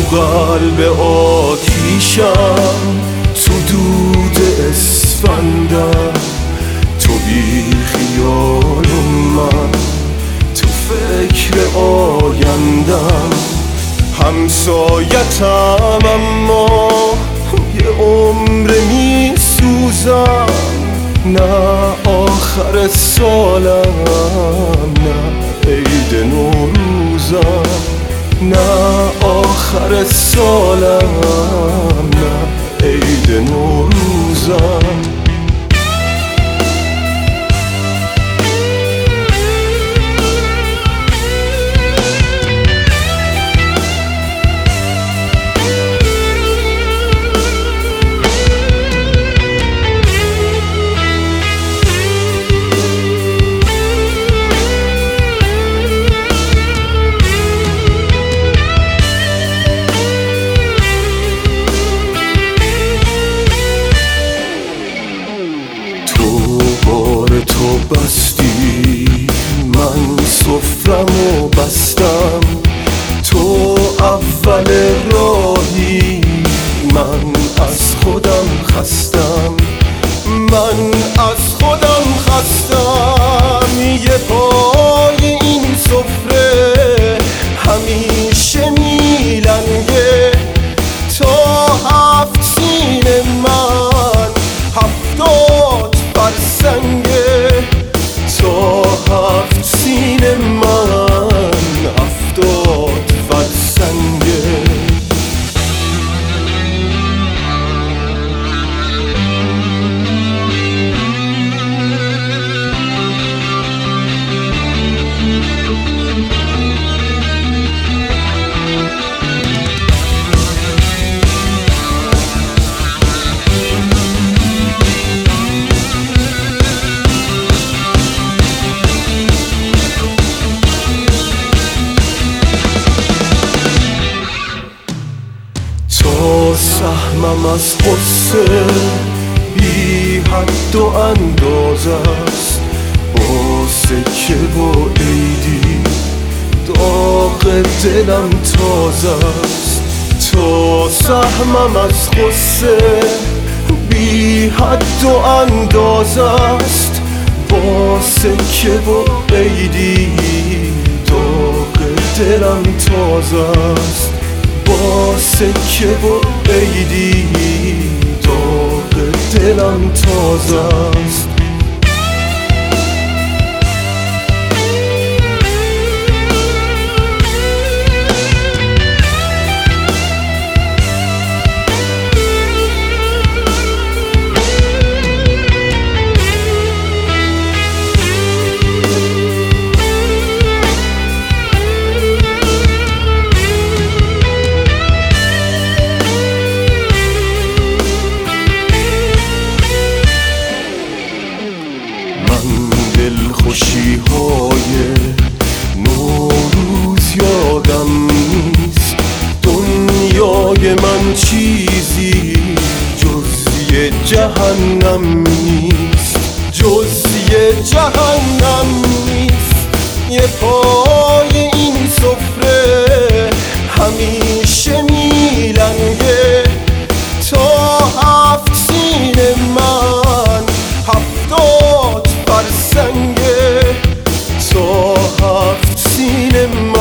قلب آتیشم، تو دود اسفندم، تو بی خیال من، تو فکر آیندم. همسایتم اما یه عمر می سوزم، نه آخر سالم، نه عید نوروزم، نه آخر سالم، نه عید نوروزم. تو بستی من سفرمو بستم، تو اول راهی من از خودم خستم، من از خودم خستم. یه پای این سفره همیشه میلنگه، تا 7 سین من 70 فرسنگه، تا 7 سین من 70 فرسنگه. سهمم از غصه بی حد و انداز است، با سکه و عیدی داغ دلم تازه است. تا سهمم از غصه بی حد و انداز است، با سکه و عیدی داغ دلم تازه است، با سکه و عیدی داغ دلم تازه است. دلخوشی‌های نوروز یادم نیست، دنیای من چیزی جز یه جهنم نیست، جز یه جهنم نیست. یه پای این سفره همیشه میلنگه، تا 7 سین من 70 فرسنگه، تا 7 سین من